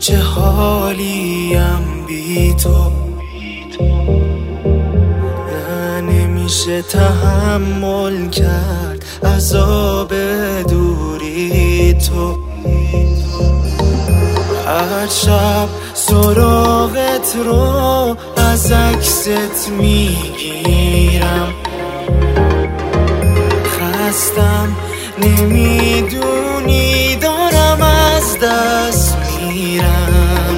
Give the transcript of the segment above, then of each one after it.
چه حالیم بی تو، نه نمیشه تحمل کرد عذاب دوری تو. هر شب سراغت رو از عکست میگیرم، خستم نمیدونی دارم از دست میرم.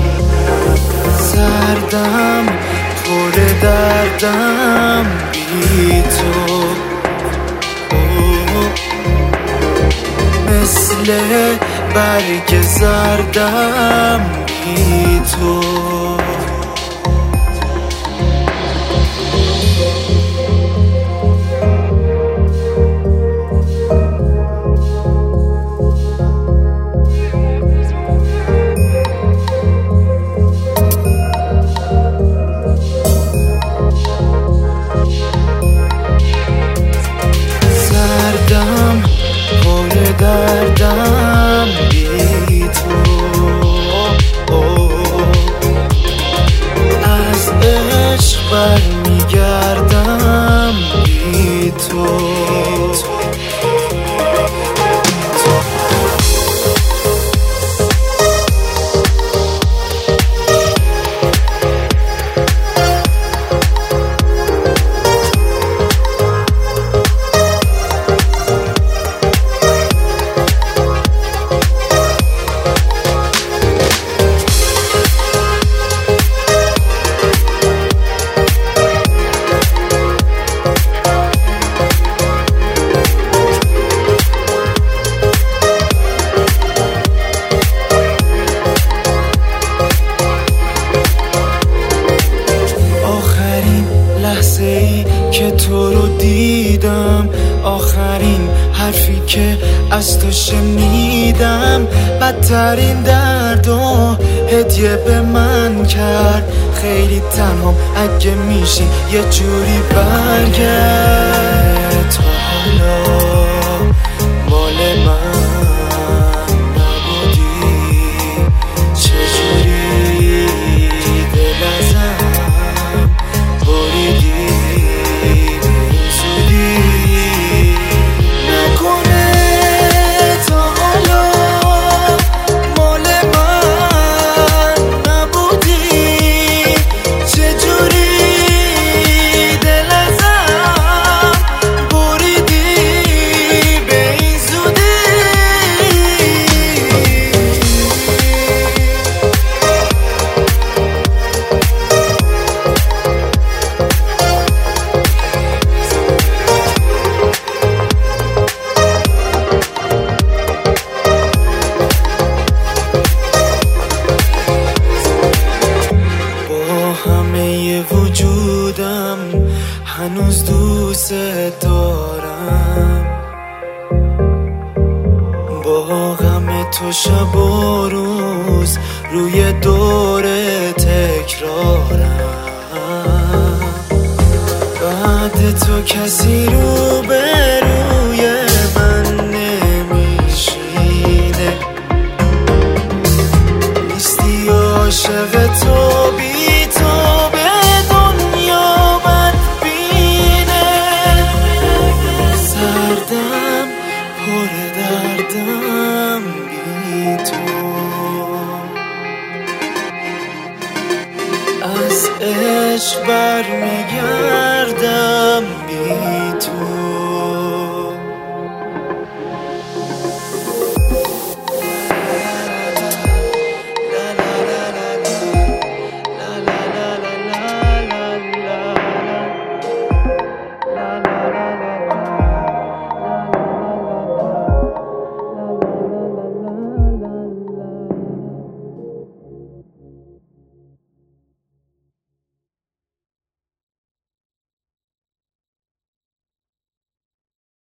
سردم پر دردم بی تو، مثل برگ زردم بی تو. سردم پر دردم بی تو، از عشق برمیگردم بی تو. لحظه ای که تو رو دیدم، آخرین حرفی که از تو شنیدم، بدترین درد و هدیه به من کرد. خیلی تنهام، اگه میشی یه جوری برگرد. تو حالا مال من نبودی، چجوری دل ازم بریدی زودی. نکنه تا حالا مال من نبودی، چجوری دل ازم بریدی به این زودی. همه وجودم هنوز دوست دارم، با غم تو شب و روز روی دور تکرارم. بعد تو کسی رو به روی من نمیشینه، نیستی عاشق تو، بی تو به دنیا بدبینه. سردم پر دردم بی تو، از عشق برمیگردم